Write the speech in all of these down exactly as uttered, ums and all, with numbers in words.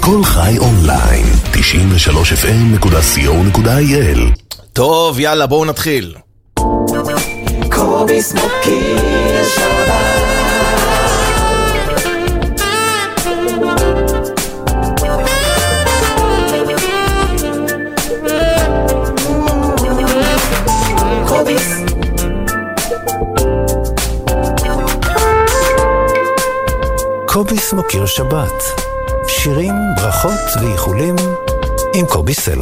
כל חי אונליין, תשעים ושלוש אף אם נקודה סי או נקודה איי אל. טוב, יאללה, בואו נתחיל. קובי סמוקי שבת. קוביס. קוביס מוקיר שבת. שירים, ברכות ואיחולים עם קובי סלע.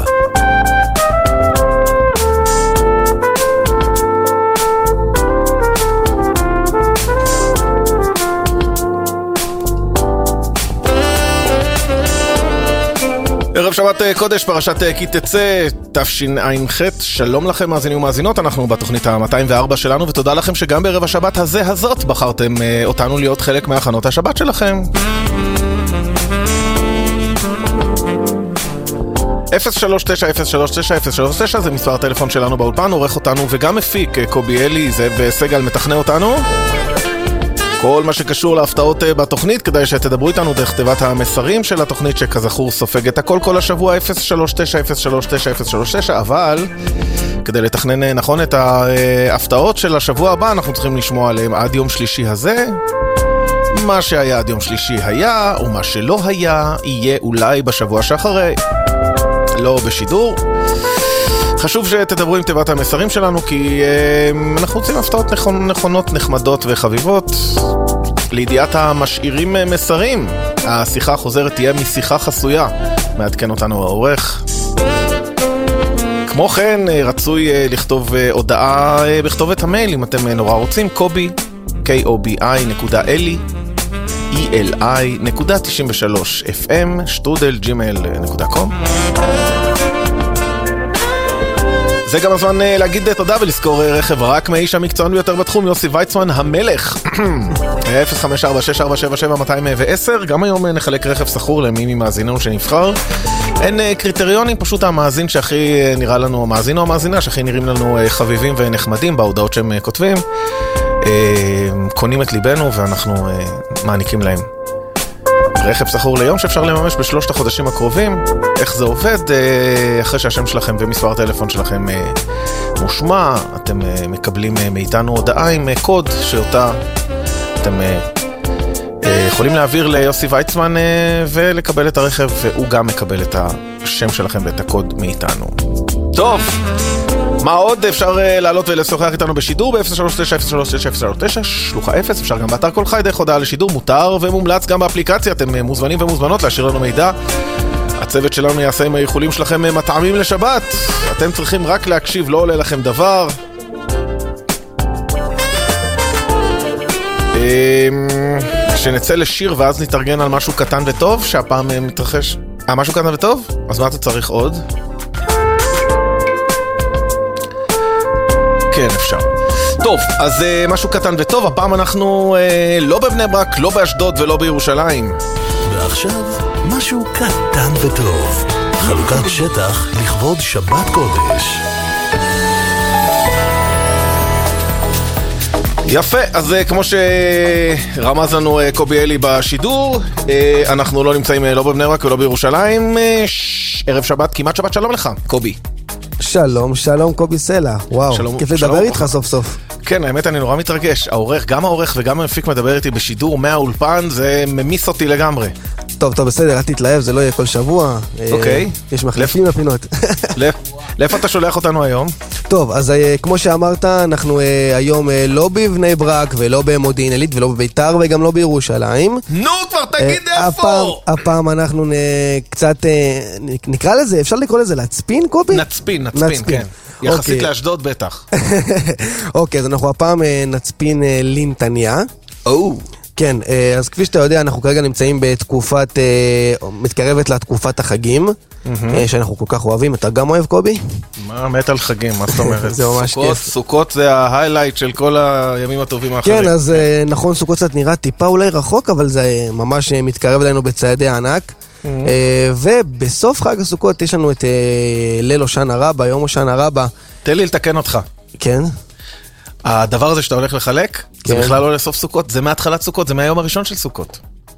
ערב שבת קודש, פרשת כי תצא, תשע"ח. שלום לכם מאזינים ומאזינות, אנחנו בתוכנית ה-מאתיים וארבע שלנו, ותודה לכם שגם בערב השבת הזה הזאת בחרתם אותנו להיות חלק מהכנות השבת שלכם. אפס שלוש תשע אפס שלוש תשע אפס שלוש תשע זה מספר הטלפון שלנו באולפן, עורך אותנו וגם מפיק קובי אלי, זה בסגל מתכנה אותנו. כל מה שקשור להפתעות בתוכנית, כדאי שתדברו איתנו דרך כתיבת המסרים של התוכנית, שכזכור סופגת הכל כל השבוע. אפס שלוש תשע אפס שלוש תשע אפס שלוש תשע, אבל כדי לתכנן נכון את ההפתעות של השבוע הבא, אנחנו צריכים לשמוע עליהם עד יום שלישי הזה. מה שהיה עד יום שלישי היה, ומה שלא היה יהיה אולי בשבוע שאחרי, לא בשידור. חשוב שתדברו עם תיבת המסרים שלנו, כי אה, אנחנו רוצים הפתעות נכונות, נכונות, נחמדות וחביבות. לידיעת המשאירים מסרים, השיחה החוזרת תהיה משיחה חסויה, מעדכן אותנו העורך. כמו כן, רצוי לכתוב הודעה בכתובת המייל, אם אתם נורא רוצים, קובי, K-O-B-I נקודה אלי, E-L-I נקודה תשעים ושלוש אף אם, שטרודל ג'ימייל נקודה קום. זה גם הזמן להגיד תודה ולזכור רכב רק מאיש המקצוען ביותר בתחום, יוסי ויצמן המלך. אפס חמש ארבע שש ארבע שבע שבע מאתיים ועשר. גם היום נחלק רכב סחור למי ממאזיננו שנבחר. אין קריטריונים, פשוט המאזין שהכי נראה לנו, המאזין או המאזינה שהכי נראים לנו חביבים ונחמדים בהודעות שהם כותבים, קונים את ליבנו ואנחנו מעניקים להם רכב סחור ליום שאפשר לממש בשלושת החודשים הקרובים. איך זה עובד? אחרי שהשם שלכם ומספר הטלפון שלכם מושמע, אתם מקבלים מאיתנו הודעה עם קוד שאותה אתם יכולים להעביר ליוסי ויצמן ולקבל את הרכב, והוא גם מקבל את השם שלכם ואת הקוד מאיתנו. טוב, מה עוד? אפשר לעלות ולשוחח איתנו בשידור ב-אפס שלוש תשע אפס שלוש תשע אפס שלוש תשע, שלוחה אפס. אפשר גם באתר כל חי דרך הודעה לשידור, מותר ומומלץ גם באפליקציה. אתם מוזמנים ומוזמנות להשאיר לנו מידע. הצוות שלנו יעשה עם האיחולים שלכם מטעמים לשבת. אתם צריכים רק להקשיב, לא עולה לכם דבר. שנצא לשיר ואז נתארגן על משהו קטן וטוב שהפעם מתרחש. אה, משהו קטן וטוב? אז מה אתה צריך עוד? כן, אפשר. טוב, אז uh, משהו קטן וטוב, הפעם אנחנו uh, לא בבני ברק, לא באשדוד ולא בירושלים. ועכשיו, משהו קטן וטוב. חלוקת שטח לכבוד שבת קודש. יפה, אז uh, כמו שרמז לנו uh, קובי אלי בשידור, uh, אנחנו לא נמצאים uh, לא בבני ברק ולא בירושלים. uh, ש... ערב שבת, כמעט שבת, שלום לך, קובי. שלום, שלום קובי סלע. וואו, שלום, כיף שלום. לדבר איתך סוף סוף. כן, האמת אני נורא מתרגש. העורך, גם העורך וגם המפיק מדבר איתי בשידור מהאולפן, זה ממיס אותי לגמרי. טוב, טוב, בסדר, אל תתלהב, זה לא יהיה כל שבוע. אוקיי. יש מחליפים לפינות. לאיפה אתה שולח אותנו היום? טוב, אז כמו שאמרת, אנחנו היום לא בבני ברק ולא במודיעין עילית ולא בביתר וגם לא בירושלים. נו, כבר תגיד איפה! הפעם אנחנו קצת, נקרא לזה, אפשר לקרוא לזה להצפין, קובי? נצפין, נצפין, כן. יחסית לאשדוד בטח. אוקיי, אז אנחנו הפעם נצפין לנתניה. או. כן, אז כפי שאתה יודע, אנחנו כרגע נמצאים בתקופת, מתקרבת לתקופת החגים, שאנחנו כל כך אוהבים. אתה גם אוהב, קובי? מה, מת על חגים, מה זאת אומרת? זה ממש כיף. סוכות זה ההיילייט של כל הימים הטובים האחרים. כן, אז נכון, סוכות קצת נראה טיפה אולי רחוק, אבל זה ממש מתקרב אלינו בצעדי ענק. ובסוף חג הסוכות יש לנו את ליל הושענא רבה, יום הושענא רבה. תן לי לתקן אותך. כן. הדבר הזה שאתה הולך לחלק, זה בכלל לא לסוף סוכות, זה מהתחלת סוכות, זה מהיום הראשון של סוכות.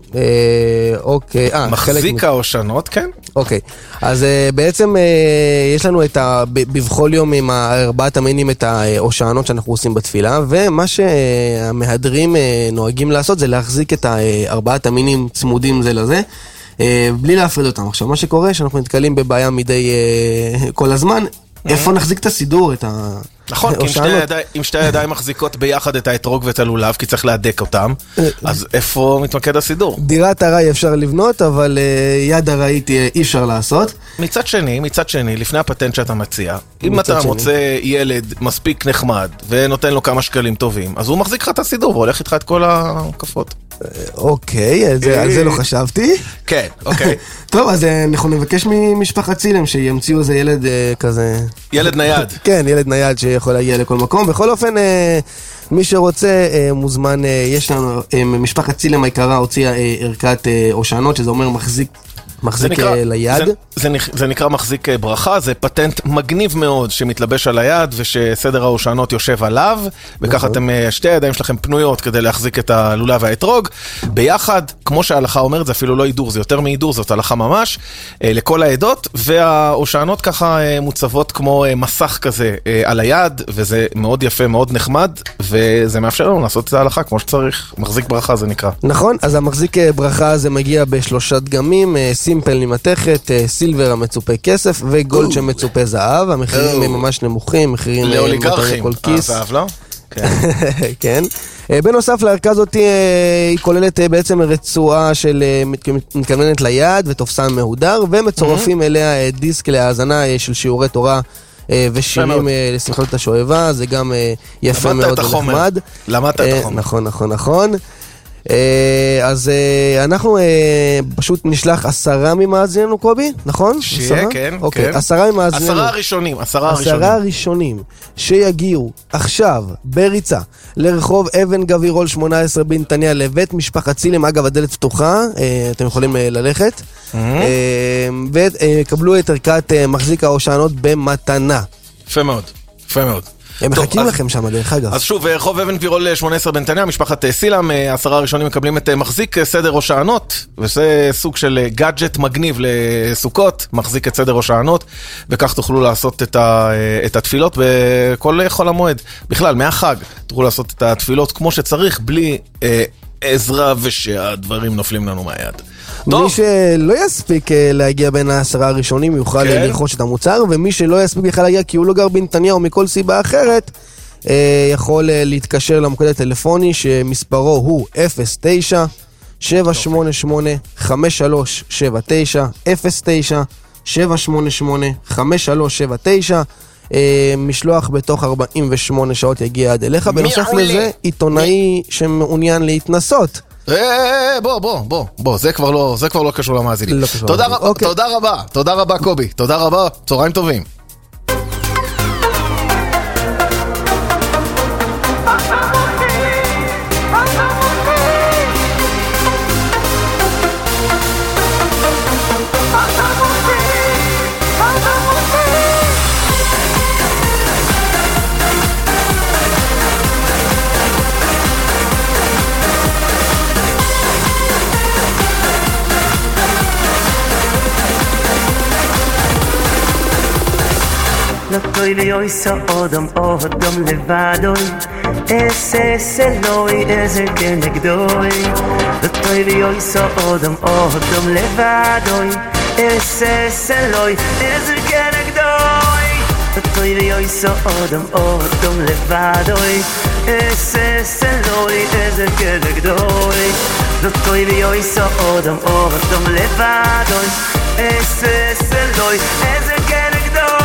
אוקיי, אה, מחזיק האושנות, כן? אוקיי, אז בעצם יש לנו את ה... בבכל יום עם ארבעת המינים את האושנות שאנחנו עושים בתפילה, ומה שהמהדרים נוהגים לעשות זה להחזיק את ארבעת המינים צמודים זה לזה, בלי להפריד אותם. עכשיו, מה שקורה שאנחנו נתקלים בבעיה מדי כל הזמן, איפה נחזיק את הסידור, את ה... נכון, כי אם שתי, הידיים, אם שתי הידיים מחזיקות ביחד את האתרוג ואת הלולב, כי צריך להדק אותם, אז איפה מתמקד הסידור? דירת הרי אפשר לבנות, אבל יד הראית אי אפשר לעשות. מצד שני, מצד שני, לפני הפטנט שאתה מציע, אם אתה שני. מוצא ילד מספיק נחמד, ונותן לו כמה שקלים טובים, אז הוא מחזיק לך את הסידור, והולך איתך את כל הקפות. אוקיי, על זה, על זה לא חשבתי. כן, אוקיי. טוב, אז אנחנו נבקש ממשפחת צילם שימציאו איזה ילד כזה... ילד נייד. כן, ילד נייד שיכול להגיע לכל מקום. בכל אופן, מי שרוצה מוזמן, יש לנו, משפחת צילם היקרה הוציאה ערכת אושנות, שזה אומר מחזיק... מחזיק נקרא, ליד. זה, זה, זה נקרא מחזיק ברכה, זה פטנט מגניב מאוד שמתלבש על היד ושסדר האושנות יושב עליו, וככה אתם, שתי הידיים שלכם פנויות כדי להחזיק את הלולה והאתרוג, ביחד, כמו שההלכה אומרת, זה אפילו לא עידור, זה יותר מעידור, זאת הלכה ממש, לכל העדות, והאושנות ככה מוצבות כמו מסך כזה על היד, וזה מאוד יפה, מאוד נחמד, וזה מאפשר לנו לעשות את ההלכה כמו שצריך, מחזיק ברכה זה נקרא. נכון, אז המחזיק ברכה זה מגיע בשלושה דגמים, סימפל נמתכת, סילבר המצופה כסף וגולד שמצופה זהב. המחירים הם ממש נמוכים, מחירים לאוליגרכים. זהב לא? כן. בנוסף לערכה הזאת היא כוללת בעצם רצועה של מתכווננת ליד ותופסן מהודר, ומצורפים אליה דיסק להאזנה של שיעורי תורה ושירים לשמחת השואבה. זה גם יפה מאוד ונחמד. למדת את החומר. נכון, נכון, נכון. אז אנחנו פשוט נשלח עשרה ממאזיננו, קובי, נכון? שיהיה, כן, כן. עשרה ממאזיננו. עשרה הראשונים, עשרה הראשונים. עשרה הראשונים שיגיעו עכשיו בריצה לרחוב אבן גבירול שמונה עשרה בנתניה לבית משפחת צילם, אגב הדלת פתוחה, אתם יכולים ללכת, וקבלו את ערכת מחזיק האושנות במתנה. יפה מאוד, יפה מאוד. הם מחכים לכם שם, דרך אגב. אז שוב, רחוב אבן גבירול שמונה עשרה בנתניה, משפחת סילם, עשרה הראשונים מקבלים את מחזיק סדר הושענות, וזה סוג של גאדג'ט מגניב לסוכות, מחזיק את סדר הושענות, וכך תוכלו לעשות את, ה, את התפילות בכל חול המועד. בכלל, מהחג, תוכלו לעשות את התפילות כמו שצריך, בלי אה, עזרה ושהדברים נופלים לנו מהיד. מי שלא יספיק להגיע בין העשרה הראשונים יוכל לרכוש את המוצר, ומי שלא יספיק בכלל להגיע כי הוא לא גר בנתניה או מכל סיבה אחרת, יכול להתקשר למוקד הטלפוני שמספרו הוא אפס תשע שבע שמונה שמונה חמש שלוש שבע תשע, אפס תשע שבע שמונה שמונה חמש שלוש שבע תשע. משלוח בתוך ארבעים ושמונה שעות יגיע עד אליך. בנוסף לזה, עיתונאי שמעוניין להתנסות, בוא, בוא, בוא, בוא, זה כבר לא, זה כבר לא קשור למאזינים. תודה רבה, תודה רבה, תודה רבה קובי, תודה רבה, צהריים טובים. Toi li oi so odom odom levadoi esse se loi ezer kenegdoi Toi li oi so odom odom levadoi esse se loi ezer kenegdoi Toi li oi so odom odom levadoi esse se loi ezer kenegdoi Toi li oi so odom odom levadoi esse se loi ezer kenegdoi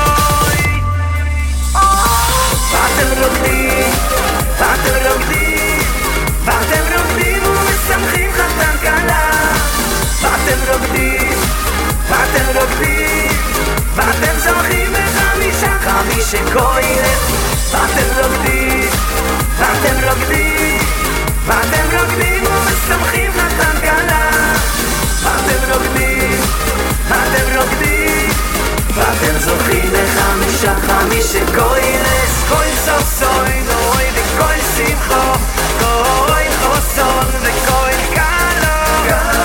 ואתם רוקדים, ואתם רוקדים, ואתם רוקדים ומשמחים חתן כלה ואתם רוקדים, ואתם רוקדים, ואתם שמחים בחמישה חמישה כהנת ואתם רוקדים, ואתם רוקדים, ואתם רוקדים ומשמחים חתן כלה ואתם רוקדים, ואתם רוקדים, ואתם זוכים בחמישה חמישה כהנת כל סוסוי נוי וכל שמחו כל חוסון וכל קלו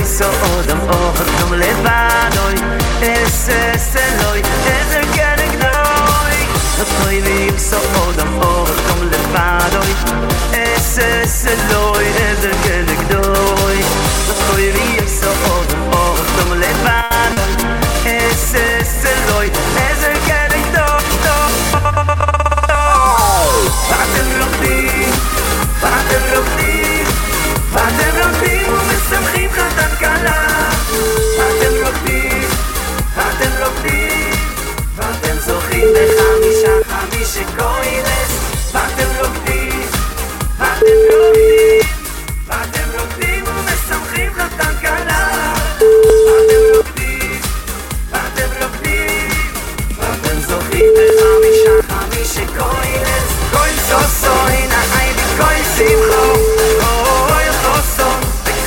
so odam odam levadoi es es eloi ezer kenegdoi Toy vi so odam odam levadoi es es eloi ezer kenegdoi Toy vi so odam odam levadoi es es eloi ezer kenegdoi Vatem rokdim Vatem rokdim Vatem rokdim ומשמחים חתן קלה ואתם רוקדים, ואתם רוקדים ואתם זוכים בחמישה חמישי קוינס ואתם רוקדים, ואתם רוקדים ואתם רוקדים ומשמחים חתן קלה ואתם רוקדים, ואתם רוקדים ואתם זוכים בחמישה חמישי קוינס קוין סוסוי נעי בקוין שמחו אוי חוסון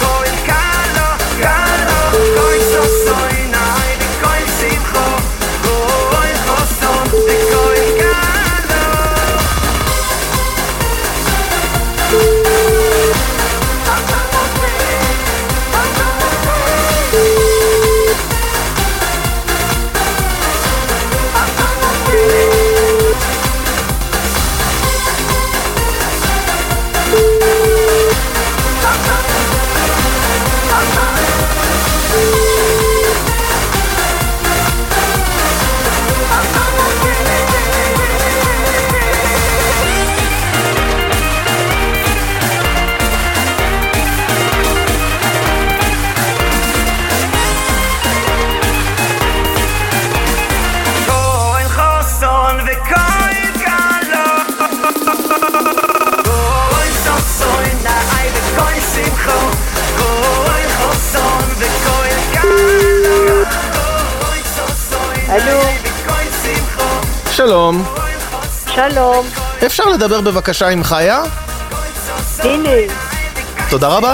שלום. שלום. אפשר לדבר בבקשה עם חיה? הנה. תודה רבה.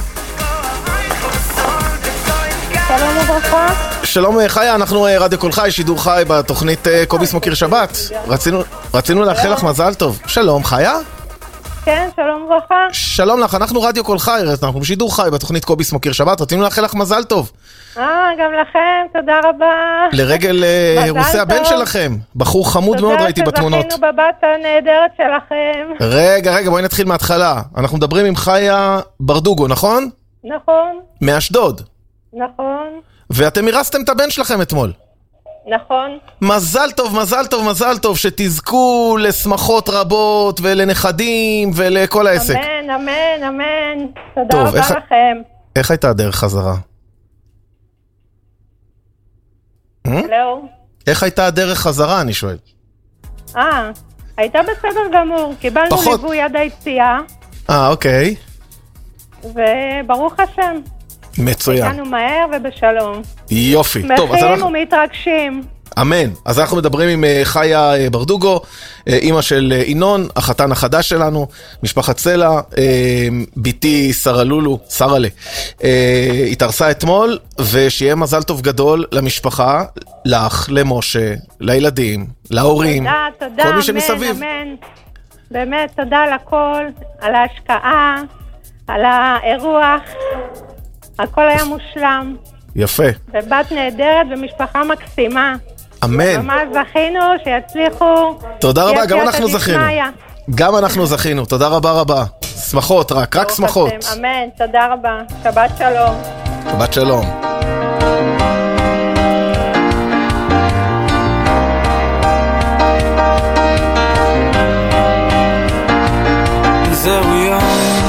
שלום וברכה. שלום חיה, אנחנו רדיו קול חי, שידור חי בתוכנית קוביס מוקיר שבת. רצינו, רצינו לאחל לך מזל טוב. שלום חיה? כן, שלום וברכה. שלום לך, אנחנו רדיו קול חי, אנחנו בשידור חי בתוכנית קוביס מוקיר שבת. רצינו לאחל לך מזל טוב. אה, גם לכם, תודה רבה. לרגל אירוסי הבן שלכם. בחור חמוד מאוד, ראיתי בתמונות. תודה שזכינו בבת הנהדרת שלכם. רגע, רגע, בואי נתחיל מההתחלה. אנחנו מדברים עם חיה ברדוגו, נכון? נכון. מאשדוד. נכון. ואתם הרסתם את הבן שלכם אתמול. נכון. מזל טוב, מזל טוב, מזל טוב, שתזכו לשמחות רבות ולנכדים ולכל העסק. אמן, אמן, אמן. תודה טוב, רבה איך... לכם. איך הייתה הדרך חזרה? הלו? איך הייתה הדרך חזרה, אני שואל? אה, הייתה בסדר גמור. קיבלנו פחות... ליווי עד היציאה. אה, אוקיי. וברוך השם. מצוין. הגענו מהר ובשלום. יופי. טוב, אז שמחים אנחנו... ומתרגשים. אמן. אז אנחנו מדברים עם חיה ברדוגו, אמא של אינון, החתן החדש שלנו, משפחת סלע, ביתי שרלולו, שרלה. התארסה אתמול, ושיהיה מזל טוב גדול למשפחה, לך, למשה, לילדים, להורים, תודה, תודה, כל מי שמסביב. אמן, אמן. באמת, תודה על הכל, על ההשקעה, על האירוח, הכל היה מושלם. יפה. ובת נהדרת ומשפחה מקסימה. אמן. ממש זכינו, שיצליחו. תודה רבה, גם אנחנו זכינו. גם אנחנו זכינו, תודה רבה רבה. שמחות, רק, רק שמחות. אמן, תודה רבה. שבת שלום. שבת שלום. זהו יום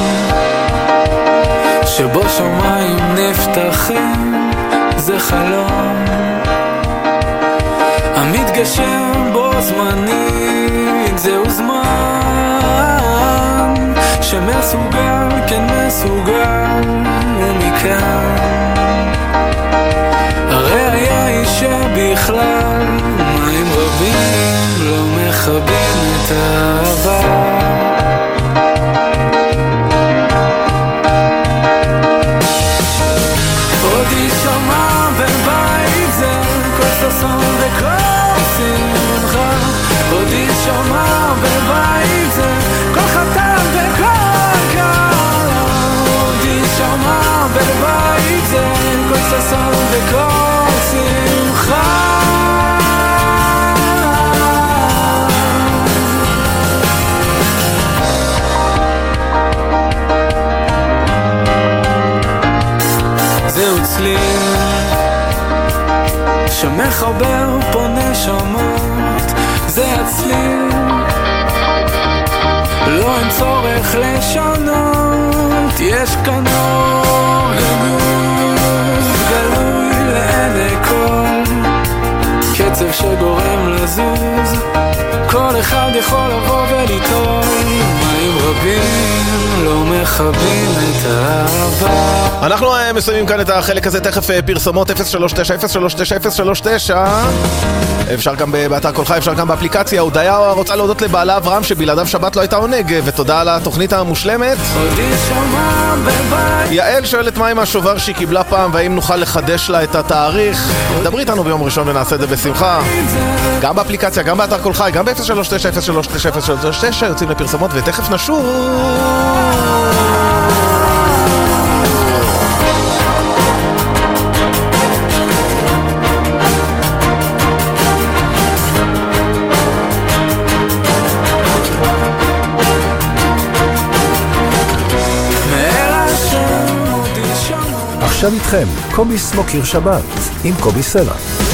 שבו שמיים נפתחים, זה חלום המתגשם בו זמנית, זהו זמן שמסוגל, כן מסוגל, ומכאן הראיה היא שבכלל מים רבים לא מכבים את האהבה. שומע בבית זה כל חתן וכל קהל, עוד שומע בבית זה ששון וכל שמחה. זהו צליל שמחבר פה נשמות, זה הצליל, לא אין צורך לשונות, יש כאן אור גלוי לעיני כל, קצב שגורם לזוז, כל אחד יכול לבוא וליטול, מים רבים לא מכבים את האהבה. אנחנו מסיימים כאן את החלק הזה, תכף פרסומות אפס שלוש תשע אפס שלוש תשע אפס שלוש תשע, אפשר גם באתר קולך, אפשר גם באפליקציה. הודיה רוצה להודות לבעלה אברהם שבלעדיו שבת לא הייתה עונג, ותודה על התוכנית המושלמת. יעל שואלת מה עם השובר שהיא קיבלה פעם והאם נוכל לחדש לה את התאריך. דברי איתנו ביום ראשון ונעשה את זה בשמחה, גם באפליקציה, גם באתר קולך, גם ב-אפס שלוש תשע אפס שלוש תשע אפס שלוש תשע. יוצאים לפרסומות ותכף נשוב. עכשיו איתכם, קובי סמוקר שבת, עם קובי סלע.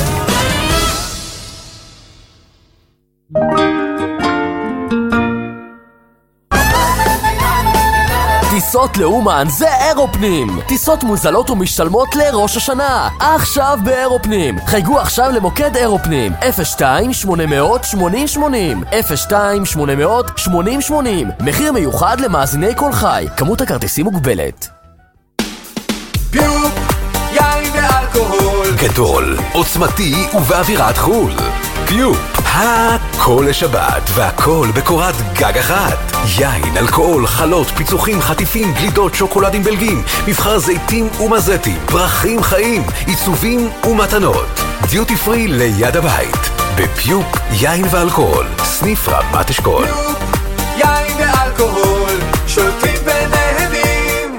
טיסות לאומן זה אירופנים. טיסות מוזלות ומשתלמות לראש השנה. עכשיו באירופנים. חייגו עכשיו למוקד אירופנים. אפס שתיים שמונה שמונים שמונים. אפס שתיים שמונה שמונים שמונים. מחיר מיוחד למאזיני כל חי. כמות הכרטיסים מוגבלת. פיופ, יין ואלכוהול. גדול, עוצמתי ובאווירת חול. פיופ, הכל לשבת והכל בקורת גג אחת. יין, אלכוהול, חלות, פיצוחים, חטיפים, גלידות, שוקולדים בלגים, מבחר זיתים ומזטים, פרחים חיים, עיצובים ומתנות. דיוטי פרי ליד הבית. בפיופ, יין ואלכוהול. סניף רמת אשכול. פיופ, יין ואלכוהול. שולטים ונהנים.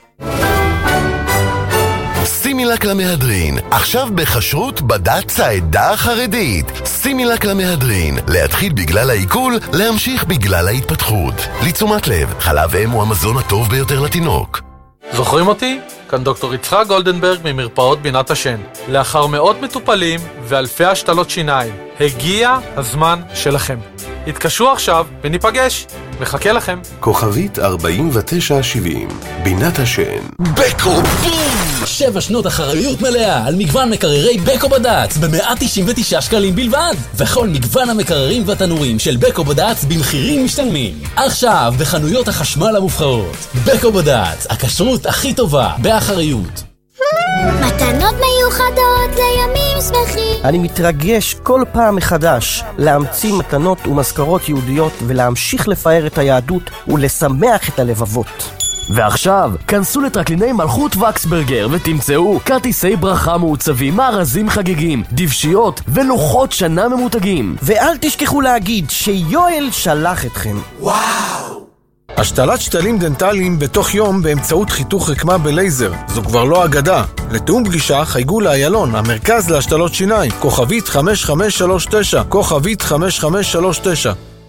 סימילק למהדרין, עכשיו בחשרות בדת העדה החרדית. סימילק למהדרין, להתחיל בגלל העיכול, להמשיך בגלל ההתפתחות. לתשומת לב, חלב אם הוא המזון הטוב ביותר לתינוק. זוכרים אותי? כאן דוקטור יצחק גולדנברג ממרפאות בינת השן. לאחר מאות מטופלים ואלפי השתלות שיניים, הגיע הזמן שלכם. התקשרו עכשיו וניפגש. מחכה לכם. כוכבית ארבעים ותשע שבעים, בינת השן. בקו בום! שבע שנות אחריות מלאה על מגוון מקררי בקו בד"ץ ב-מאה תשעים ותשעה שקלים בלבד, וכל מגוון המקררים והתנורים של בקו בד"ץ במחירים משתלמים. עכשיו בחנויות החשמל המובחרות. בקו בד"ץ, הכשרות הכי טובה באחריות. מתנות מיוחדות לימים שמחים. אני מתרגש כל פעם מחדש להמציא מתנות ומזכרות יהודיות ולהמשיך לפאר את היהדות ולשמח את הלבבות. ועכשיו, כנסו לטרקליני מלכות וקסברגר ותמצאו כרטיסי ברכה מעוצבים, מארזים חגיגים, דבשיות ולוחות שנה ממותגים. ואל תשכחו להגיד שיואל שלח אתכם. וואו! השתלת שתלים דנטליים בתוך יום באמצעות חיתוך רקמה בלייזר. זו כבר לא אגדה. לתאום פגישה חייגו לאיילון, המרכז להשתלות שיניים. כוכבית חמש חמש שלוש תשע, כוכבית חמש חמש שלוש תשע.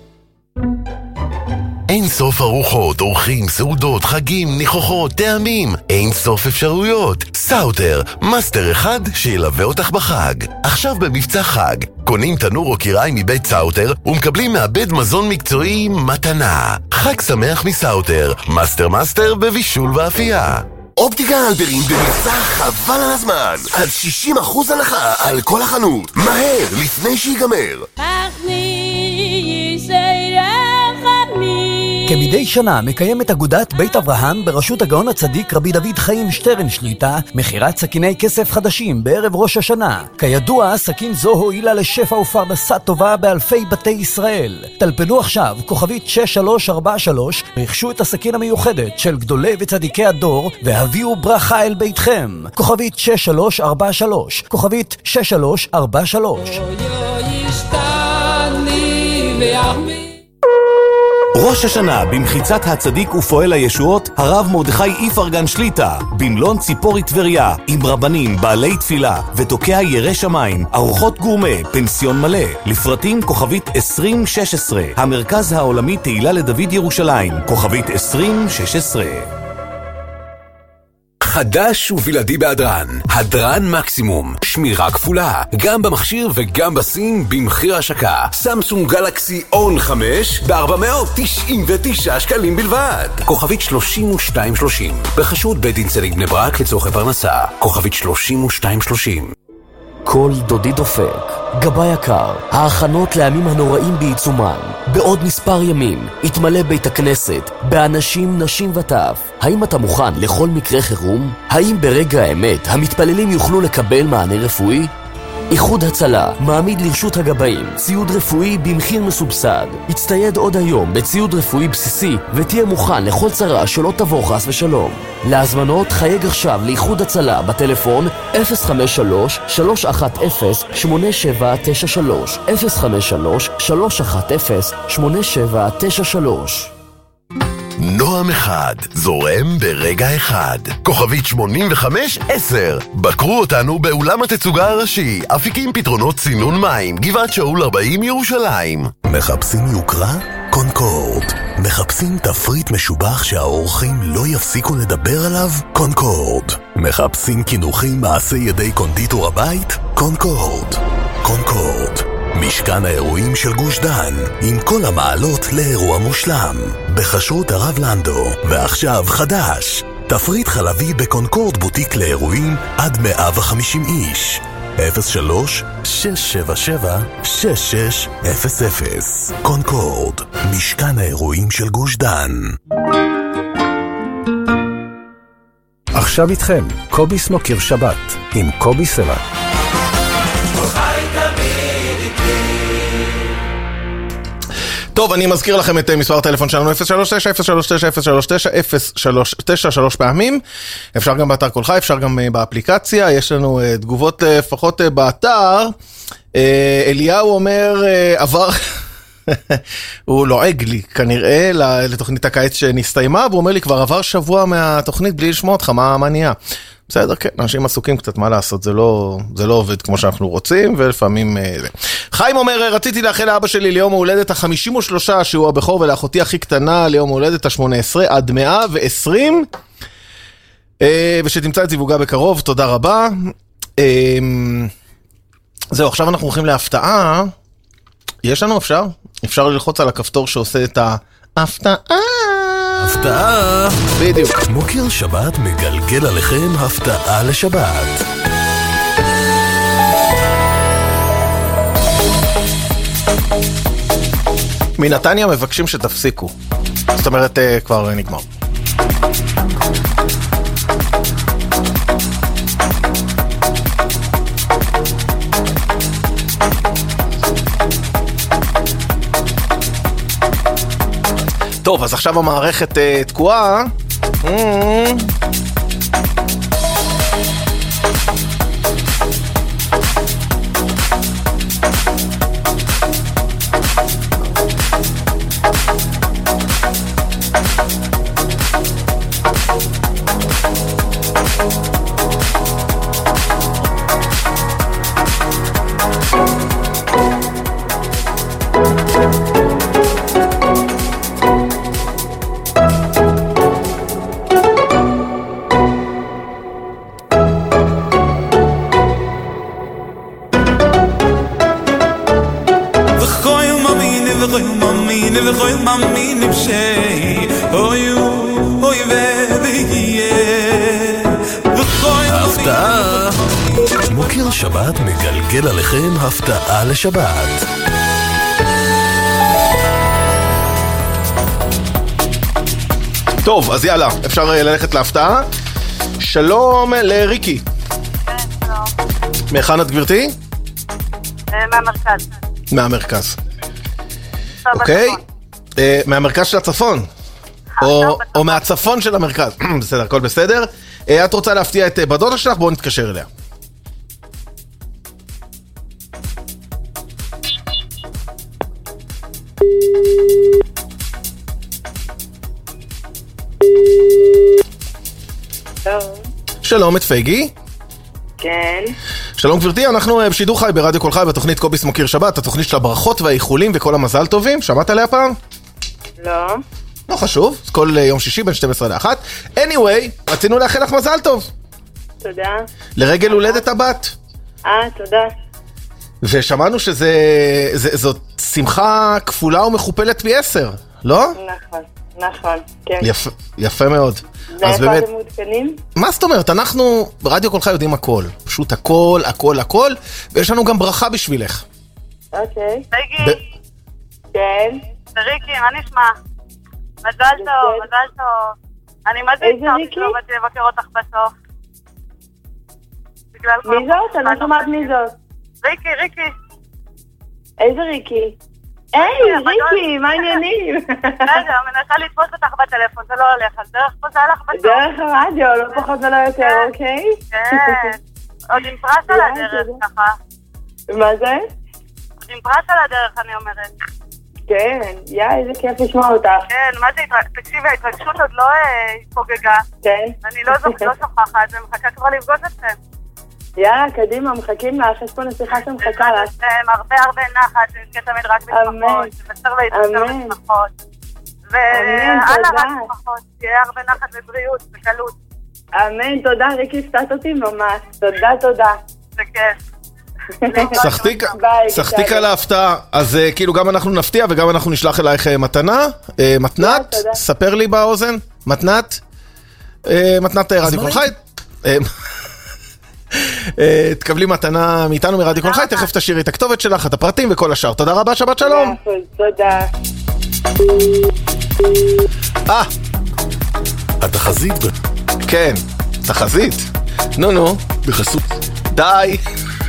אין סוף ארוחות, אורחים, סעודות, חגים, ניחוחות, טעמים. אין סוף אפשרויות. סאוטר, מאסטר אחד שילווה אותך בחג. עכשיו במבצע חג. קונים תנור או קיריים מבית סאוטר ומקבלים מעבד מזון מקצועי מתנה. חג שמח מסאוטר. מאסטר מאסטר בבישול ואפייה. אופטיקה אלפרין במבצע חבל על הזמן. עד שישים אחוז הנחה על כל החנות. מהר, לפני שיגמר. כמדי שנה מקיימת אגודת בית אברהם בראשות הגאון הצדיק רבי דוד חיים שטרן שליטה מחירת סכיני כסף חדשים בערב ראש השנה. כידוע, סכין זו הועילה לשפע ופרנסה טובה באלפי בתי ישראל. טלפנו עכשיו כוכבית שש שלוש ארבע שלוש, רכשו את הסכין המיוחדת של גדולי וצדיקי הדור והביאו ברכה אל ביתכם. כוכבית שש שלוש ארבע שלוש, כוכבית שש שלוש ארבע שלוש. ראש השנה במחיצת הצדיק ופועל הישועות, הרב מרדכי איפרגן שליטה, במלון ציפורי טבריה, עם רבנים, בעלי תפילה ותוקע ירא שמיים, ארוחות גורמה, פנסיון מלא, לפרטים כוכבית עשרים שש עשרה, המרכז העולמי תהילה לדוד ירושלים, כוכבית עשרים שש עשרה. חדש ובלעדי בהדרן, הדרן מקסימום, שמירה כפולה, גם במכשיר וגם בסים במחיר השקה. סמסונג גלקסי און חמש ב-ארבע מאות תשעים ותשעה שקלים בלבד. כוכבית שלושים ושתיים שלושים, בחשוד בית דין צדיק בני ברק לצורכי פרנסה. כוכבית שלושים ושתיים שלושים. כל דודי דופק, גבה יקר, ההכנות לימים הנוראים בעיצומן. בעוד מספר ימים יתמלא בית הכנסת באנשים, נשים וטף. האם אתה מוכן לכל מקרה חירום? האם ברגע האמת המתפללים יוכלו לקבל מענה רפואי? איחוד הצלה מעמיד לרשות הגבאים ציוד רפואי במחיר מסובסד. הצטייד עוד היום בציוד רפואי בסיסי ותהיה מוכן לכל צרה שלא תבוא חס ושלום. להזמנות חייג עכשיו לאיחוד הצלה בטלפון אפס חמש שלוש שלוש אחת אפס שמונה שבע תשע שלוש אפס חמש שלוש שלוש אחת אפס שמונה שבע תשע שלוש. נועם אחד, זורם ברגע אחד. כוכבית שמונים וחמש עשר. בקרו אותנו באולם התצוגה הראשי, אפיקים פתרונות צינון מים, גבעת שאול ארבעים ירושלים. מחפשים יוקרה? קונקורד. מחפשים תפריט משובח שהאורחים לא יפסיקו לדבר עליו? קונקורד. מחפשים כינוחים מעשי ידי קונדיטור הבית? קונקורד. קונקורד. משכן האירועים של גוש דן, עם כל המעלות לאירוע מושלם. בחשרות הרב לנדו, ועכשיו חדש, תפריט חלבי בקונקורד בוטיק לאירועים עד מאה וחמישים איש. אפס שלוש שש שבע שבע שש שש אפס אפס. קונקורד, משכן האירועים של גוש דן. עכשיו איתכם, קובי סמוקר שבת, עם קובי סלע. טוב, אני מזכיר לכם את מספר הטלפון שלנו אפס שלוש תשע אפס שלוש תשע אפס שלוש תשע אפס שלוש תשע שלוש פעמים. אפשר גם באתר קולך, אפשר גם באפליקציה. יש לנו תגובות לפחות באתר. אליהו אומר, עבר, הוא לועג לי כנראה לתוכנית הקיץ שנסתיימה, והוא אומר לי, כבר עבר שבוע מהתוכנית בלי לשמוע אותך, מה, מה נהיה? בסדר, כן, אנשים עסוקים קצת, מה לעשות, זה לא, זה לא עובד כמו שאנחנו רוצים, ולפעמים זה. חיים אומר, רציתי לאחל לאבא שלי ליום ההולדת ה-חמישים ושלוש, שהוא הבכור, ולאחותי הכי קטנה ליום ההולדת ה-שמונה עשרה, עד מאה ועשרים, ושתמצא את זיווגה בקרוב, תודה רבה. זהו, עכשיו אנחנו הולכים להפתעה. יש לנו, אפשר? אפשר ללחוץ על הכפתור שעושה את ההפתעה. הפתעה. בדיוק. מוקר שבת מגלגל עליכם הפתעה לשבת. מנתניה מבקשים שתפסיקו. זאת אומרת, כבר נגמר. טוב, אז עכשיו המערכת uh, תקועה. Mm-hmm. הפתעה. מוקר שבת מגלגל עליכם הפתעה לשבת. טוב, אז יאללה, אפשר ללכת להפתעה. שלום לריקי. כן, שלום. מהיכן את גברתי? מהמרכז. מהמרכז. אוקיי. מהמרכז של הצפון. או מהצפון של המרכז. בסדר, הכל בסדר. את רוצה להפתיע את בדודה שלך? בואו נתקשר אליה. שלום, את פגי. כן. שלום גברתי, אנחנו בשידור חי ברדיו כל חי בתוכנית קוביס מכיר שבת, התוכנית של הברכות והאיחולים וכל המזל טובים. שמעת עליה פעם? לא. לא חשוב, כל יום שישי בין שתים עשרה לאחת. anyway, רצינו לאחל לך מזל טוב. תודה. לרגל הולדת הבת. אה, תודה. ושמענו שזה, זה, זאת שמחה כפולה ומכופלת פי עשר, לא? נכון, נכון, כן. יפה, יפה מאוד. ואיפה באמת... אתם מעודכנים? מה זאת אומרת? אנחנו ברדיו כל חי יודעים הכל. פשוט הכל, הכל, הכל. ויש לנו גם ברכה בשבילך. אוקיי. פגי. כן. ריקי, מה נשמע? מזל טוב, מזל טוב. אני מה זה הצטרתי לא באתי לבקר אותך בסוף. מי זאת? אני לא שומעת מי זאת. ריקי, ריקי. איזה ריקי? היי, ריקי, מה העניינים? בסדר, מנסה לתפוס אותך בטלפון, זה לא הולך, אז דרך פה זה הלך בסוף. דרך הרדיו, לא פחות ולא יותר, אוקיי? כן, עוד עם פרס על הדרך ככה. מה זה? עוד עם פרס על הדרך, אני אומרת. כן, יא, איזה כיף לשמוע אותך. כן, מה זה, תקשיבי, ההתרגשות עוד לא התפוגגה. כן. אני לא שוכחת, ומחכה כבר לפגוש אתכם. יאללה, קדימה, מחכים לך, יש פה נסיכה שמחכה לך. הרבה הרבה נחת, שנזכה תמיד רק בשמחות, שבשר ויתבשר בשמחות. והלאה רק בשמחות, תהיה הרבה נחת ובריאות, בקלות. אמן, תודה, ריקי, הפתעת אותי ממש. תודה, תודה. זה כיף. שחתיק על ההפתעה. אז כאילו גם אנחנו נפתיע וגם אנחנו נשלח אלייך מתנה. מתנת, ספר לי באוזן. מתנת, מתנת רדיו כל חי. תקבלי מתנה מאיתנו מרדיו כל חי, תכף תשאירי את הכתובת שלך, את הפרטים וכל השאר. תודה רבה, שבת שלום. תודה. אה, התחזית. כן, תחזית. נו נו, בחסות. די.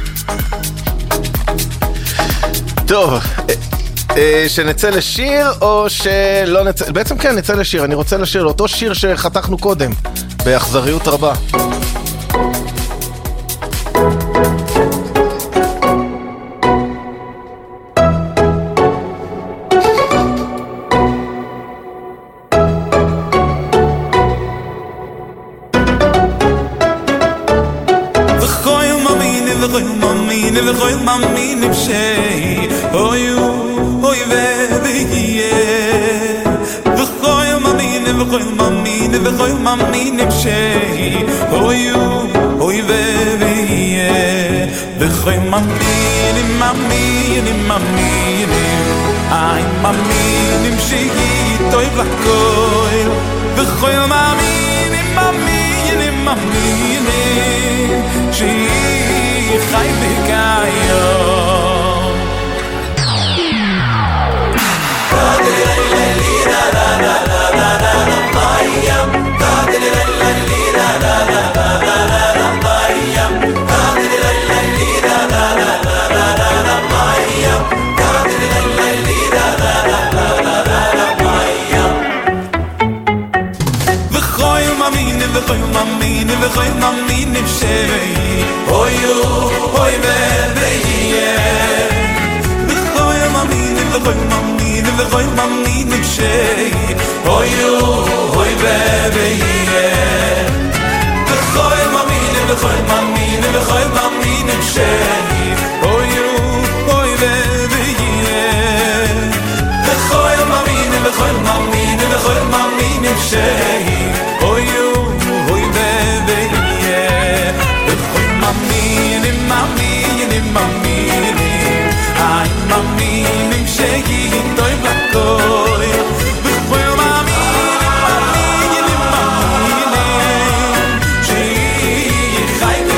טוב, שנצא לשיר או שלא נצא, בעצם כן נצא לשיר. אני רוצה לשיר לאותו שיר שחתכנו קודם באכזריות רבה. וחוי מאמינים שהיא אוי אוי ובגיע וחוי מאמינים וחוי מאמינים וחוי מאמינים שהיא אוי אוי ובגיע וחוי מאמינים מאמינים מאמינים איי מאמינים שהיא טוב לכל וחוי מאמינים מאמינים מאמינים שהיא חי בקיום וחוי מאמינים וחוי מאמינים וחוי מאמינים שהיא אוי אוי ובהיה וחוי מאמינים וחוי מאמינים וחוי מאמינים שהיא אוי אוי ובהיה וחוי מאמינים וחוי מאמינים וחוי מאמינים שהיא אוי אוי ובהיה וחוי מאמינים וחוי מאמינים וחוי מאמינים שהיא אוי אוי ובהיה מאמינים, מאמינים, מאמינים איי מאמינים שהיא טוב לכל וכל מאמינים, מאמינים, מאמינים שהיא חי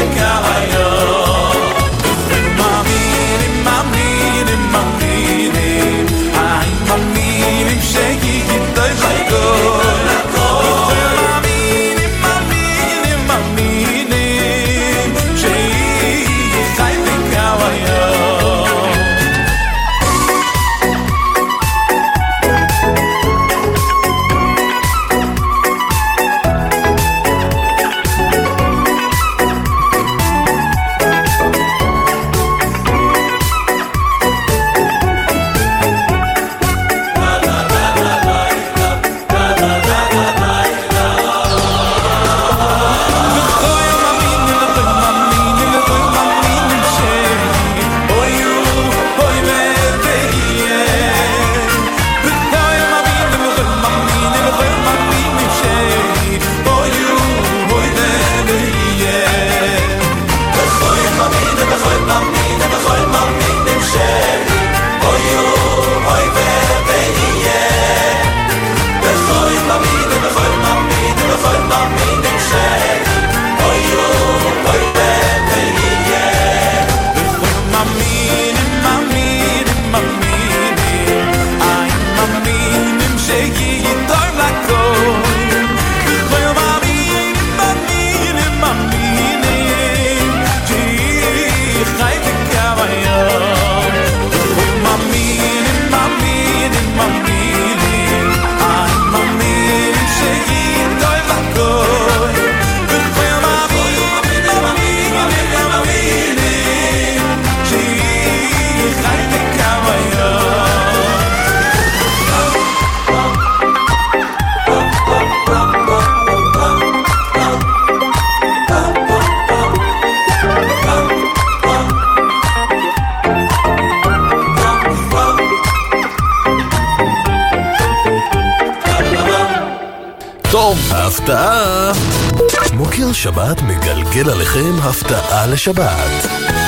שיר שבת מגלגל עליכם הפתעה לשבת.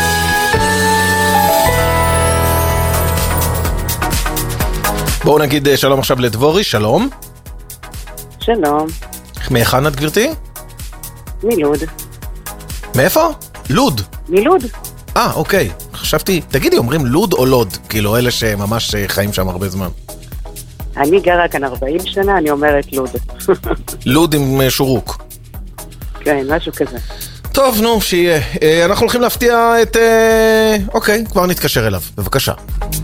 בואו נגיד שלום עכשיו לדבורי, שלום. שלום. מהיכן את גברתי? מלוד. מאיפה? לוד. מלוד. אה, אוקיי. חשבתי, תגידי, אומרים לוד או לוד? כאילו, אלה שממש חיים שם הרבה זמן. אני גרה כאן ארבעים שנה, אני אומרת לוד. לוד עם שורוק. כן, משהו כזה. טוב, נו, שיהיה. אנחנו הולכים להפתיע את... אוקיי, כבר נתקשר אליו. בבקשה.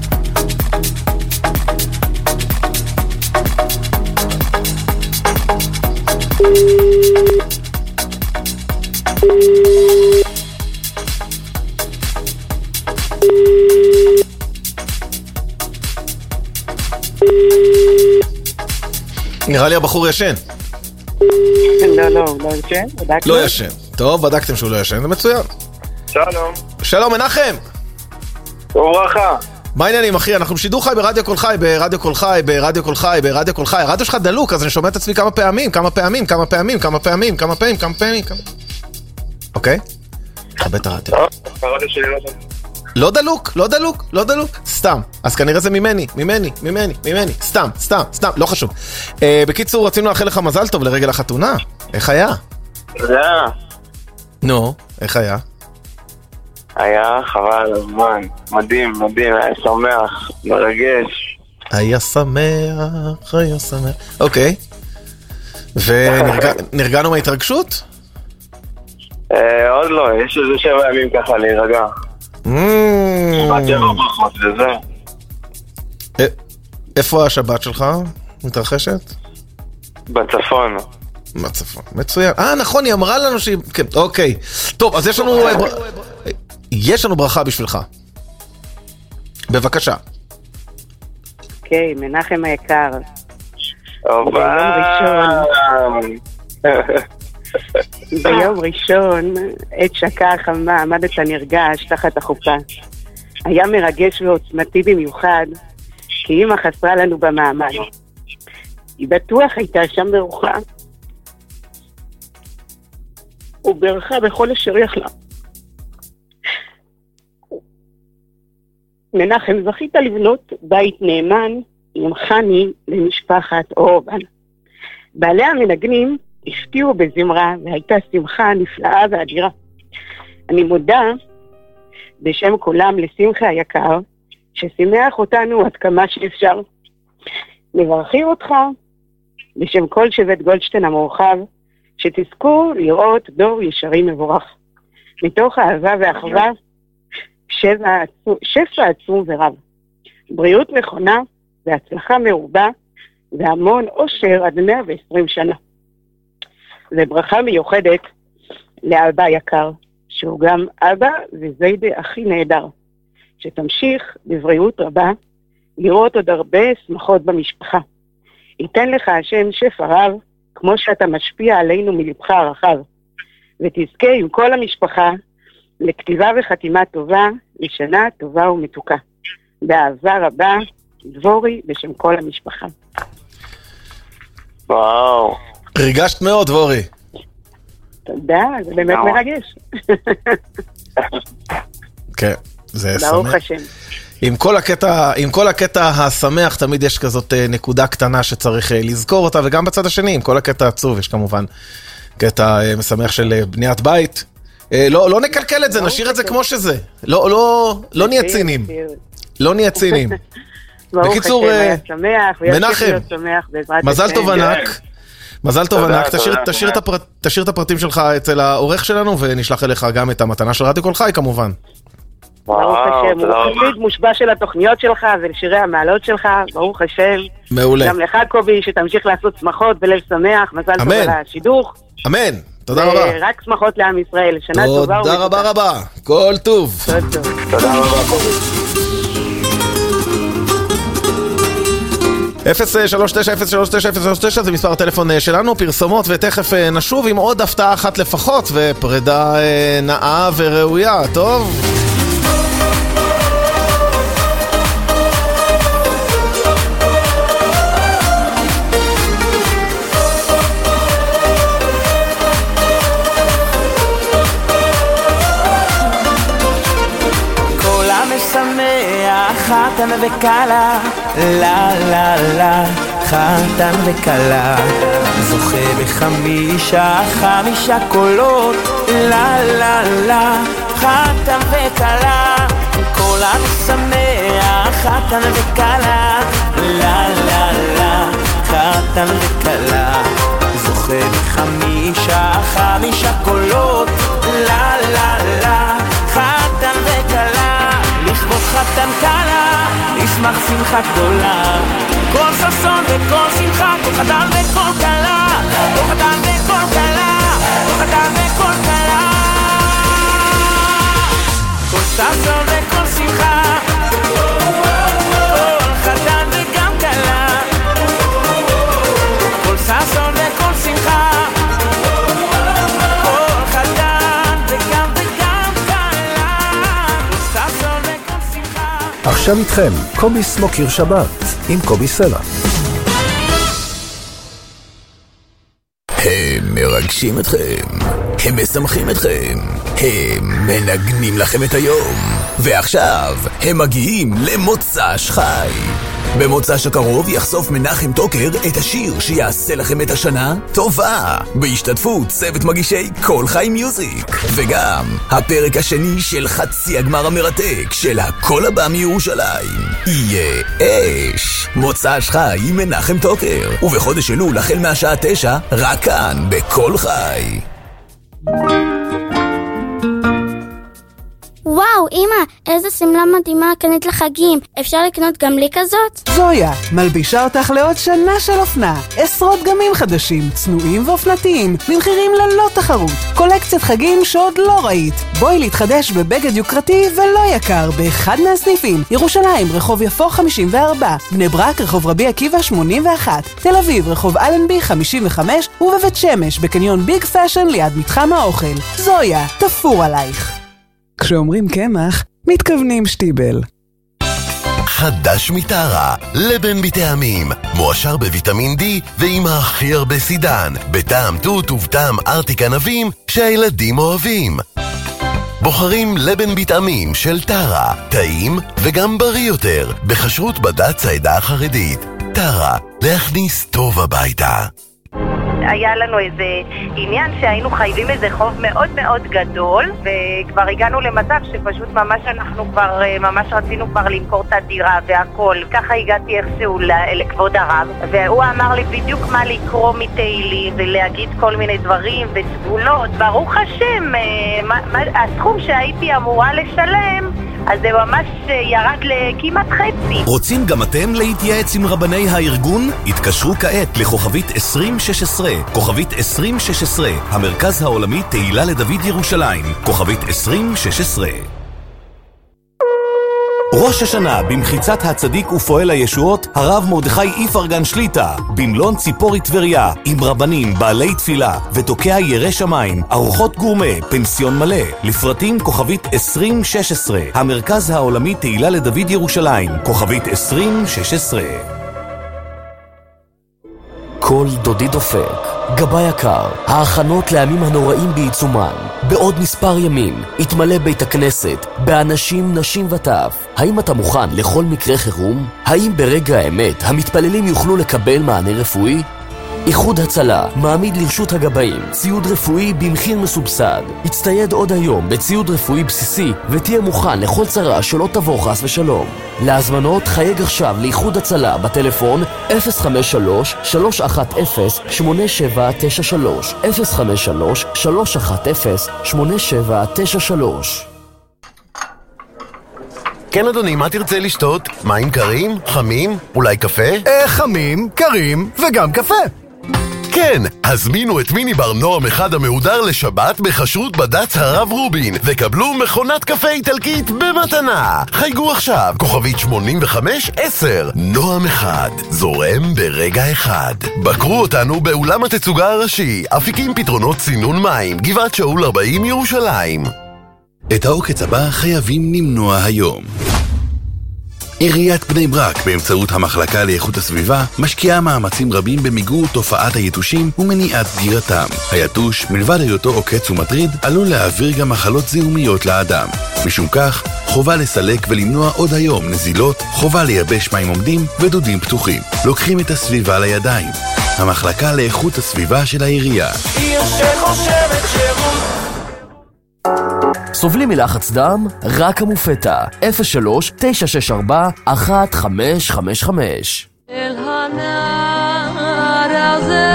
נראה לי הבחור ישן. לא, לא, לא ישן, בדקנו. לא ישן. טוב, בדקתם שהוא לא ישן, זה מצוין. שלום. שלום, מנחם. וברכה. מה העניינים, אחי? אנחנו בשידור חי ברדיו כל חי, ברדיו כל חי, ברדיו כל חי, ברדיו כל חי. הרדיו שלך דלוק, אז אני שומע את עצמי כמה פעמים, כמה פעמים, כמה פעמים, כמה פעמים, כמה פעמים, כמה פעמים, כמה... אוקיי? חבט הרדיו. הרדיו שלי לא דלוק. לא דלוק, לא דלוק, לא דלוק. סתם. אז כנראה זה ממני, ממני, ממני, ממני. סתם, סתם, סתם, לא חשוב. בקיצור, רצינו לאחל לך מזל טוב לרגל החתונה. איך היה? תודה. נו, איך היה? היה חבל הזמן, מדהים, מדהים, היה שמח, מרגש. היה שמח, היה שמח. אוקיי. ונרגענו מההתרגשות? עוד לא, יש איזה שבע ימים ככה להירגע. שבת שבע ברכות וזה. איפה השבת שלך מתרחשת? בצפון. בצפון, מצוין. אה, נכון, היא אמרה לנו שהיא... כן, אוקיי. טוב, אז יש לנו... יש לנו ברכה בשבילך. בבקשה. אוקיי, מנחם היקר. ביום ראשון. ביום ראשון, עת שקה החמה, עמדת נרגש תחת החופה. היה מרגש ועוצמתי במיוחד, כי אמא חסרה לנו במעמד. היא בטוח הייתה שם ברוחה, וברכה בכל אשר יכלה. מנחם, זכית לבנות בית נאמן עם חני למשפחת אורבן. בעלי המנגנים הפתיעו בזמרה והייתה שמחה נפלאה ואדירה. אני מודה בשם כולם לשמחה היקר ששימח אותנו עד כמה שאפשר. מברכים אותך בשם כל שבט גולדשטיין המורחב שתזכו לראות דור ישרים מבורך. מתוך אהבה ואחווה שפע עצום, שפע עצום ורב. בריאות נכונה והצלחה מרובה והמון אושר עד מאה ועשרים שנה. וברכה מיוחדת לאבא יקר, שהוא גם אבא וזיידה הכי נהדר, שתמשיך בבריאות רבה לראות עוד הרבה שמחות במשפחה. ייתן לך השם שפע רב, כמו שאתה משפיע עלינו מלבך הרחב, ותזכה עם כל המשפחה לכתיבה וחתימה טובה, לשנה טובה ומתוקה. באהבה רבה, דבורי בשם כל המשפחה. וואו. ריגשת מאוד, דבורי. תודה, זה באמת מרגש. כן, זה שמח. ברוך השם. עם כל הקטע, עם כל הקטע השמח, תמיד יש כזאת נקודה קטנה שצריך לזכור אותה, וגם בצד השני, עם כל הקטע עצוב, יש כמובן קטע משמח של בניית בית. לא, לא נקלקל את זה, נשאיר את זה כמו שזה. לא, לא, לא נהיה צינים. לא נהיה צינים. בקיצור, מנחם, מזל טוב ענק. מזל טוב ענק, תשאיר את הפרטים שלך אצל העורך שלנו, ונשלח אליך גם את המתנה של רדיו כל חי, כמובן. ברוך השם, הוא חסיד מושבע של התוכניות שלך ולשירי המעלות שלך, ברוך השם. מעולה. גם לך קובי, שתמשיך לעשות שמחות בלב שמח, מזל טוב על השידוך. אמן, תודה רבה. רק שמחות לעם ישראל, שנה טובה ומתוקה. תודה רבה רבה, כל טוב. תודה רבה קובי. אפס שלוש תשע אפס שלוש תשע אפס שלוש תשע זה מספר הטלפון שלנו, פרסומות, ותכף נשוב עם עוד הפתעה אחת לפחות, ופרידה נאה וראויה, טוב? חתן וקלה, לה לה לה, חתן וקלה. זוכה בחמישה, חמישה קולות, לה לה לה, חתן וקלה. כל עם שמח, חתן וקלה, לה לה לה, חתן וקלה. זוכה בחמישה, חמישה קולות, לה לה לה, חתן וקלה. לכבוד חתן קלה, נשמח שמחה גדולה, כל ששון וכל שמחה, כל חתן וכל קלה, כל חתן וכל קלה, כל חתן וכל קלה. כל ששון וכל שמחה, כל חתן וגם קלה, כל ששון וכל שמחה, כל חתן וגם וגם קלה, כל ששון וכל שמחה. עכשיו איתכם, קובי סמוקר שבת, עם קובי סלע. הם מרגשים אתכם, הם משמחים אתכם, הם מנגנים לכם את היום. ועכשיו הם מגיעים למוצ"ש חי. במוצ"ש הקרוב יחשוף מנחם טוקר את השיר שיעשה לכם את השנה טובה, בהשתתפות צוות מגישי כל חי מיוזיק. וגם הפרק השני של חצי הגמר המרתק של הכל הבא מירושלים יהיה אש. מוצ"ש חי עם מנחם טוקר, ובחודש אלול החל מהשעה תשע, רק כאן בכל חי. וואו, אמא, איזה סמלה מדהימה קנית לחגים. אפשר לקנות גם לי כזאת? זויה, מלבישה אותך לעוד שנה של אופנה. עשרות דגמים חדשים, צנועים ואופנתיים, במחירים ללא תחרות. קולקציית חגים שעוד לא ראית. בואי להתחדש בבגד יוקרתי ולא יקר באחד מהסניפים. ירושלים, רחוב יפו חמישים וארבע, בני ברק, רחוב רבי עקיבא שמונים ואחת, תל אביב, רחוב אלנבי חמישים וחמש, ובבית שמש, בקניון ביג פאשן ליד מתחם האוכל. זויה, תפור עלייך. כשאומרים קמח, מתכוונים שטיבל. חדש מטרה, לבן בטעמים, מועשר בוויטמין די ועם הכי הרבה סידן, בטעם תות ובטעם ארטיק ענבים שהילדים אוהבים. בוחרים לבן בטעמים של טרה, טעים וגם בריא יותר, בחשרות בד"ץ העדה החרדית. טרה, להכניס טוב הביתה. היה לנו איזה עניין שהיינו חייבים איזה חוב מאוד מאוד גדול, וכבר הגענו למצב שפשוט ממש אנחנו כבר, ממש רצינו כבר למכור את הדירה והכל. ככה הגעתי איכשהו לכבוד הרב, והוא אמר לי בדיוק מה לקרוא מתהילים ולהגיד כל מיני דברים וסגולות. ברוך השם, הסכום שהייתי אמורה לשלם, אז זה ממש ירד לכמעט חצי. רוצים גם אתם להתייעץ עם רבני הארגון? התקשרו כעת לכוכבית עשרים שש עשרה, כוכבית עשרים שש עשרה, המרכז העולמי תהילה לדוד ירושלים, כוכבית עשרים שש עשרה. ראש השנה במחיצת הצדיק ופועל הישועות הרב מרדכי איפרגן שליטה במלון ציפורי טבריה, עם רבנים, בעלי תפילה ותוקע ירא שמיים, ארוחות גורמה, פנסיון מלא. לפרטים כוכבית עשרים שש עשרה, המרכז העולמי תהילה לדוד ירושלים, כוכבית עשרים שש עשרה. כל דודי דופק, גבה יקר, ההכנות לימים הנוראים בעיצומן. בעוד מספר ימים יתמלא בית הכנסת באנשים, נשים וטף. האם אתה מוכן לכל מקרה חירום? האם ברגע האמת המתפללים יוכלו לקבל מענה רפואי? איחוד הצלה מעמיד לרשות הגבאים ציוד רפואי במחיר מסובסד. הצטייד עוד היום בציוד רפואי בסיסי ותהיה מוכן לכל צרה שלא תבוא חס ושלום. להזמנות חייג עכשיו לאיחוד הצלה בטלפון אפס חמש שלוש שלוש אחת אפס שמונה שבע תשע שלוש אפס חמש שלוש שלוש אחת אפס שמונה שבע תשע שלוש. כן אדוני, מה תרצה לשתות? מים קרים? חמים? אולי קפה? אה, חמים, קרים וגם קפה. כן, הזמינו את מיני בר נועם אחד המהודר לשבת בחשרות בד"ץ הרב רובין וקבלו מכונת קפה איטלקית במתנה. חייגו עכשיו, כוכבית שמונים וחמש עשר. נועם אחד, זורם ברגע אחד. בקרו אותנו באולם התצוגה הראשי, אפיקים פתרונות צינון מים, גבעת שאול ארבעים ירושלים. את העוקץ הבא חייבים למנוע היום. עיריית בני ברק באמצעות המחלקה לאיכות הסביבה משקיעה מאמצים רבים במיגור תופעת היתושים ומניעת סגירתם. היתוש, מלבד היותו עוקץ ומטריד, עלול להעביר גם מחלות זיהומיות לאדם. משום כך, חובה לסלק ולמנוע עוד היום נזילות, חובה לייבש מים עומדים ודודים פתוחים. לוקחים את הסביבה לידיים. המחלקה לאיכות הסביבה של העירייה. עיר שחושבת שירות. סובלים מלחץ דם? רק המופתע. אפס שלוש תשע שש ארבע אחת חמש חמש חמש. אל הנער הזה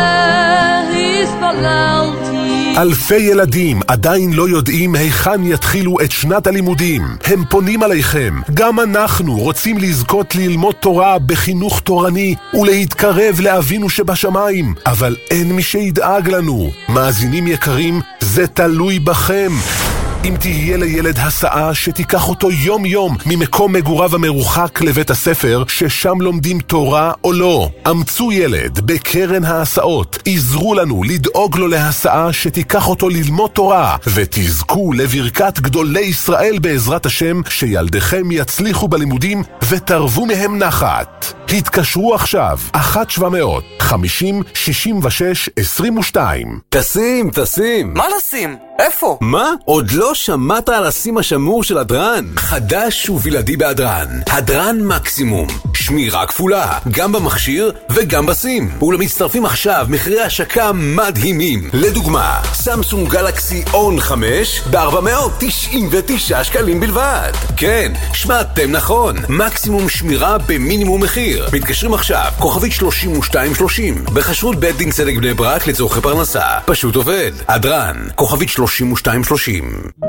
הספללתי. אלפי ילדים עדיין לא יודעים היכן יתחילו את שנת הלימודים. הם פונים עליכם. גם אנחנו רוצים לזכות ללמוד תורה בחינוך תורני ולהתקרב לאבינו שבשמיים. אבל אין מי שידאג לנו. מאזינים יקרים, זה תלוי בכם. אם תהיה לילד הסעה שתיקח אותו יום יום ממקום מגוריו המרוחק לבית הספר ששם לומדים תורה או לא. אמצו ילד בקרן ההסעות. עזרו לנו לדאוג לו להסעה שתיקח אותו ללמוד תורה ותזכו לברכת גדולי ישראל בעזרת השם שילדיכם יצליחו בלימודים ותרבו מהם נחת. התקשרו עכשיו אחת שבע מאות חמישים שישים ושש עשרים ושתיים. תשים, תשים. מה לשים? איפה? מה? עוד לא שמעת על הסים השמור של הדרן? חדש ובלעדי בהדרן. הדרן מקסימום. שמירה כפולה, גם במכשיר וגם בסים. ולמצטרפים עכשיו מחירי השקה מדהימים. לדוגמה, סמסונג גלקסי און חמש ב-ארבע מאות תשעים ותשעה שקלים בלבד. כן, שמעתם נכון. מקסימום שמירה במינימום מחיר. מתקשרים עכשיו, כוכבית שלושים ושתיים שלושים. בחשרות בית דין צדק בני ברק לצורכי פרנסה. פשוט עובד. הדרן, כוכבית שלושים ושתיים שלושים.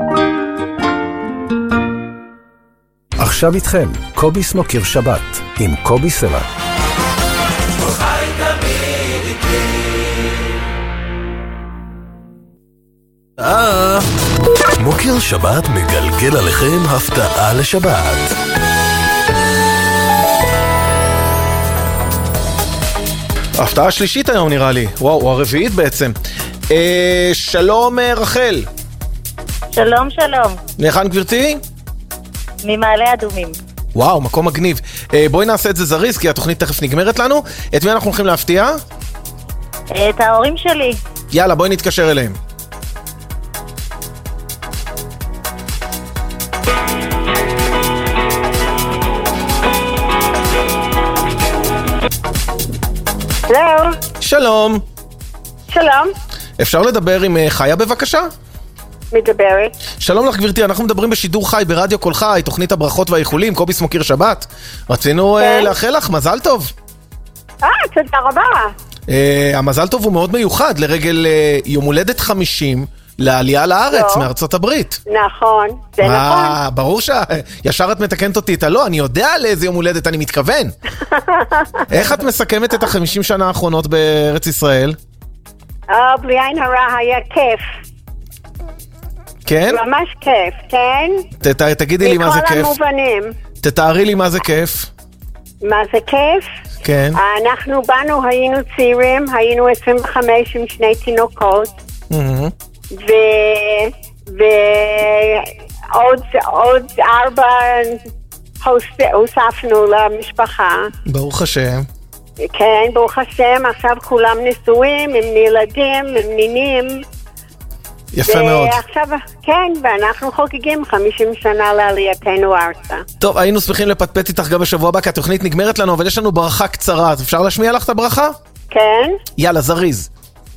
עכשיו איתכם, קובי סמוקר שבת, עם קובי סלע. אה, מוקר שבת מגלגל עליכם הפתעה לשבת. ההפתעה השלישית היום נראה לי, וואו, או הרביעית בעצם. אה, שלום רחל. שלום, שלום. להיכן גברתי? ממעלה אדומים. וואו, מקום מגניב. אה, בואי נעשה את זה זריז, כי התוכנית תכף נגמרת לנו. את מי אנחנו הולכים להפתיע? את ההורים שלי. יאללה, בואי נתקשר אליהם. שלום. שלום. שלום. אפשר לדבר עם חיה בבקשה? מדברת. שלום לך גברתי, אנחנו מדברים בשידור חי ברדיו כל חי, תוכנית הברכות והאיחולים, קובי סמוקר שבת. רצינו כן. uh, לאחל לך מזל טוב. אה, תודה רבה. Uh, המזל טוב הוא מאוד מיוחד לרגל uh, יום הולדת חמישים לעלייה לארץ לא. מארצות הברית. נכון, זה 아, נכון. ברור שישר את מתקנת אותי, אתה לא, אני יודע לאיזה יום הולדת אני מתכוון. איך את מסכמת את החמישים שנה האחרונות בארץ ישראל? אה, בלי עין הרע היה כיף. כן? ממש כיף, כן? ת, ת, תגידי לי מה זה בכל כיף. המובנים. תתארי לי מה זה כיף. מה זה כיף? כן. אנחנו באנו, היינו צעירים, היינו עשרים וחמש עם שני תינוקות. ו... ועוד עוד ארבע הוספנו למשפחה. ברוך השם. כן, ברוך השם, עכשיו כולם נשואים, עם ילדים, עם נינים. יפה מאוד. ועכשיו, כן, ואנחנו חוגגים חמישים שנה לעלייתנו ארצה. טוב, היינו שמחים לפטפט איתך גם בשבוע הבא, כי התוכנית נגמרת לנו, אבל יש לנו ברכה קצרה, אז אפשר להשמיע לך את הברכה? כן. יאללה, זריז.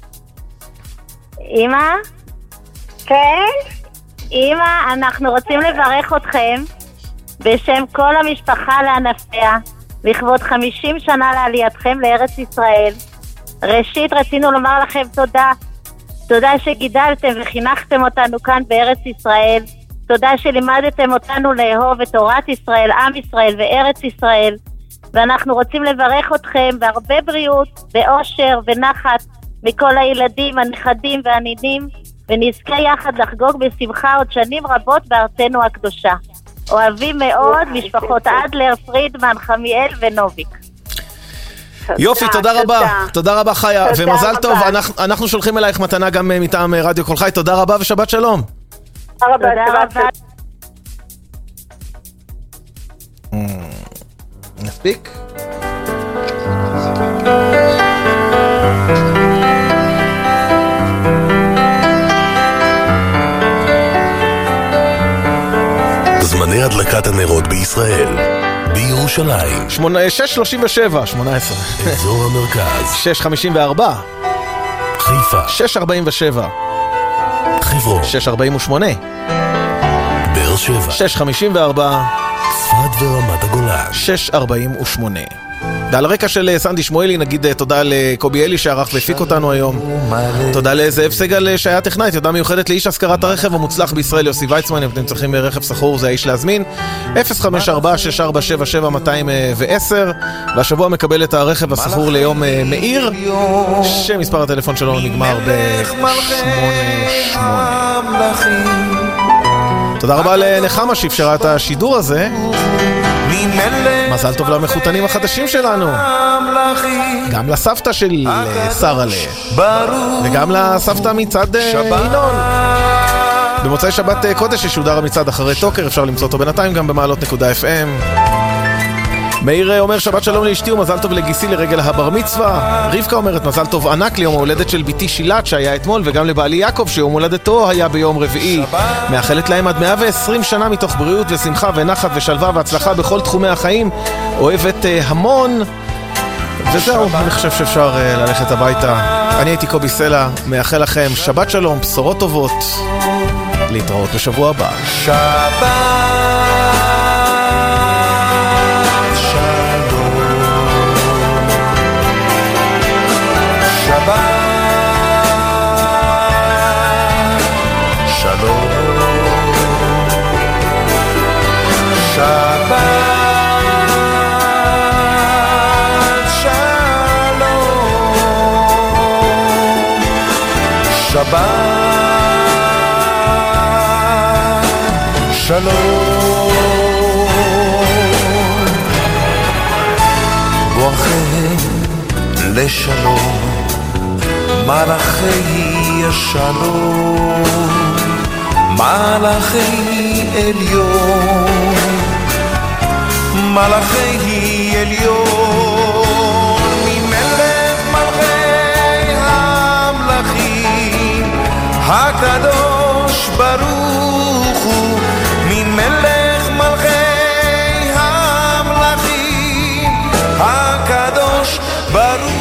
אמא? כן? אמא, אנחנו רוצים לברך אתכם בשם כל המשפחה לענפיה, לכבוד חמישים שנה לעלייתכם לארץ ישראל. ראשית, רצינו לומר לכם תודה. תודה שגידלתם וחינכתם אותנו כאן בארץ ישראל. תודה שלימדתם אותנו לאהוב את תורת ישראל, עם ישראל וארץ ישראל. ואנחנו רוצים לברך אתכם בהרבה בריאות, באושר ונחת מכל הילדים, הנכדים והנינים, ונזכה יחד לחגוג בשמחה עוד שנים רבות בארצנו הקדושה. אוהבים מאוד, משפחות אדלר, פרידמן, חמיאל ונוביק. יופי, תודה רבה. תודה רבה חיה, ומזל טוב. אנחנו שולחים אלייך מתנה גם מטעם רדיו כל חי. תודה רבה ושבת שלום. תודה רבה. נספיק? זמני הדלקת הנרות בישראל. בירושלים שש שלושים ושבע, שמונה עשרה. אזור המרכז שש חמישים וארבע. חיפה שש ארבעים ושבע. חברון שש ארבעים ושמונה. באר שבע שש חמישים וארבע. צפת ורמת הגולן שש ארבעים ושמונה. ועל הרקע של סנדי שמואלי נגיד תודה לקובי אלי שערך והפיק אותנו היום. תודה לזאב סגל שהיה טכנאי. תודה מיוחדת לאיש השכרת הרכב המוצלח בישראל יוסי ויצמן. אם אתם צריכים רכב סחור זה האיש להזמין. אפס חמש ארבע שש ארבע שבע שבע מאתיים ועשר. והשבוע מקבל את הרכב הסחור ליום מאיר שמספר הטלפון שלו נגמר ב-שמונה שמונה. תודה רבה לנחמה שאפשרה את השידור הזה. מזל טוב למחותנים החדשים שלנו, גם לסבתא של שרלה וגם לסבתא מצד ינון. במוצאי שבת קודש ישודר המצעד אחרי טוקר, אפשר למצוא אותו בינתיים גם במעלות נקודה אף אם. מאיר אומר שבת שלום לאשתי ומזל טוב לגיסי לרגל הבר מצווה. רבקה אומרת מזל טוב ענק ליום ההולדת של ביתי שילת שהיה אתמול, וגם לבעלי יעקב שיום הולדתו היה ביום רביעי. מאחלת להם עד מאה ועשרים שנה מתוך בריאות ושמחה ונחת ושלווה והצלחה בכל תחומי החיים. אוהבת המון. וזהו, אני חושב שאפשר ללכת הביתה. אני הייתי קובי סלע, מאחל לכם שבת שלום, בשורות טובות, להתראות בשבוע הבא. שבת שבת שלום בואכם לשלום מלאכי השלום מלאכי עליון מלאכי עליון ממלך מלכי המלכים הקדוש ברוך הוא ממלך מלכי המלכים הקדוש ברוך